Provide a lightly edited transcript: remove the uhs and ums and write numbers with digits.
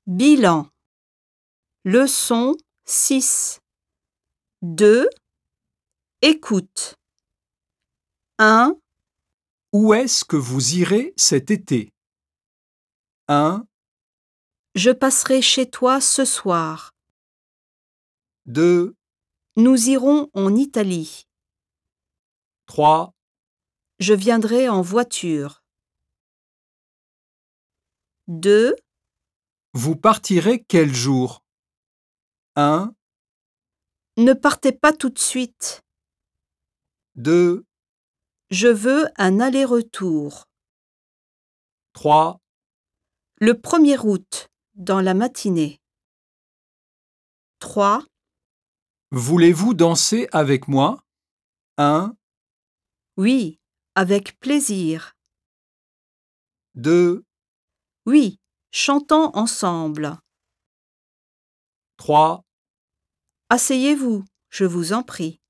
Bilan. Leçon 6. 2. Écoute. 1. Où est-ce que vous irez cet été? 1, Je passerai chez toi ce soir. 2, Nous irons en Italie. 3, Je viendrai en voiture. 2. vous partirez quel jour? 1, Ne partez pas tout de suite. 2, Je veux un aller-retour. 3, Le 1er août, dans la matinée. 3. voulez-vous danser avec moi? 1, Oui, avec plaisir. 2, Oui, chantons ensemble. 3. Asseyez-vous, je vous en prie.